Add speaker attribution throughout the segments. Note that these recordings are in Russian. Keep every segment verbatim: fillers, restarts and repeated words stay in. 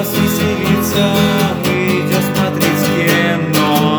Speaker 1: развеселиться, идет смотреть кино.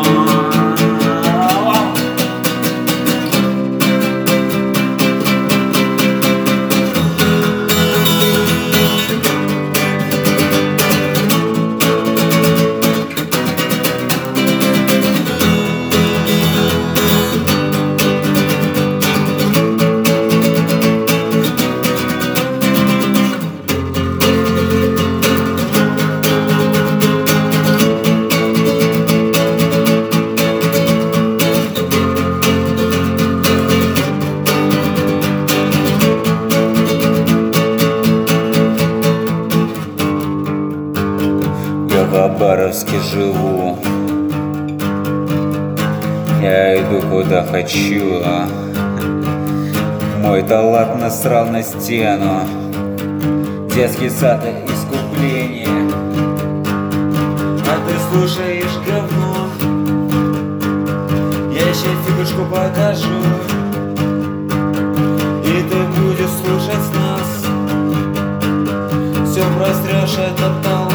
Speaker 2: Я в Хабаровске живу, я иду куда хочу. Мой талант насрал на стену, детский сад — искупление.
Speaker 1: А ты слушаешь говно, я сейчас фигушку покажу, и ты будешь слушать нас. Все прострешь этот талант.